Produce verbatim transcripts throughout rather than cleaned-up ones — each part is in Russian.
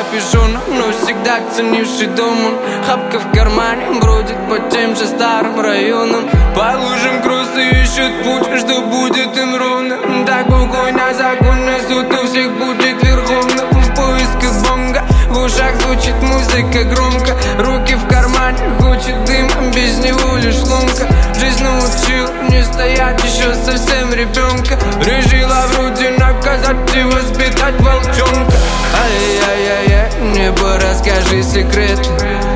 капюшоном, но всегда ценивший дом он. Хапка в кармане бродит по тем же старым районам. По лужам грузы ищут путь, что будет им ровно. Так буквально законно, суд у всех будет верховным. В поисках бонга, в ушах звучит музыка громко. Руки в кармане, хочет дым, без него лишь ломка. Жизнь научил не стоять еще совсем ребенка. Решила вроде наказать и воспитать волчонка. Ай-яй-яй-яй, небо, расскажи секреты.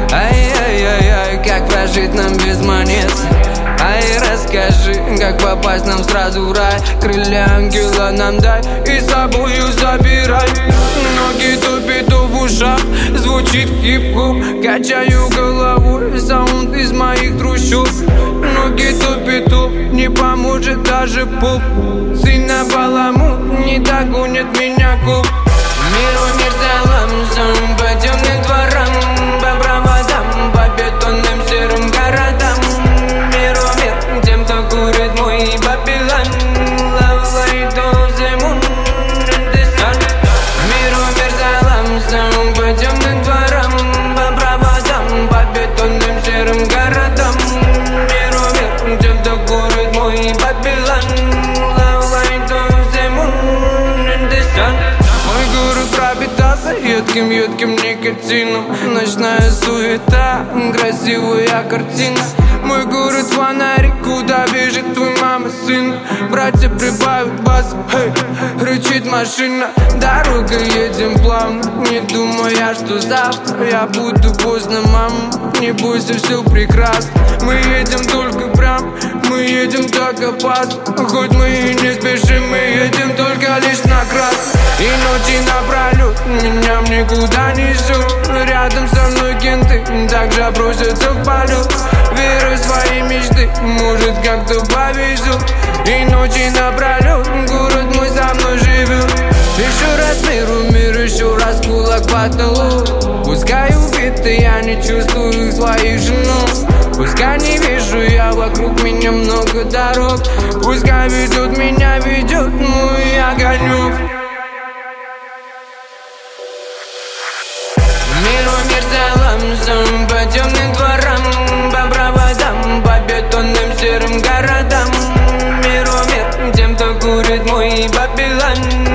Ай-яй-яй-яй, как прожить нам без монет. Ай, расскажи, как попасть нам сразу в рай. Крылья ангела нам дай и с собою забирай. Ноги тупит в ушах, звучит хип-хоп. Качаю головой, саунд из моих трущоб. Ноги тупит, не поможет даже поп. Сына баламут, не догонит меня коп. Миру мир залом, по темным дворам, по проводам, по бетонным серым городам. Миру мир тем, кто курит мой Babylon. Love light of the moon and the sun. Миру мир залом, по темным дворам, по проводам, по бетонным серым городам. Миру мир тем, кто курит мой Babylon. Love light of the moon and the sun. Мой город пропитался едким-едким никотином. Ночная суета, красивая картина. Мой город фонарик, куда бежит твой мама сын. Братья прибавят бас, хей, рычит машина. Дорога едем плавно, не думая, что завтра я буду поздно, мама. Не бойся, все прекрасно. Мы едем только прям, мы едем так опасно. Хоть мы и не спешим, мы едем только лишь на красный. И ночи напролет меня никуда не ждут. Рядом со мной кенты также бросятся в полет. Верю в свои мечты, может как-то повезет. И ночи напролет город мой со мной живет. Еще раз миру, мир, еще раз кулак в потолок. Пускай убиты, я не чувствую своих женов. Пускай не вижу я вокруг меня много дорог. Пускай ведет меня, ведет мой огонек. Миру мир залом, по темным дворам, по проводам, по бетонным серым городам. Миру мир тем, кто курит мой Babylon.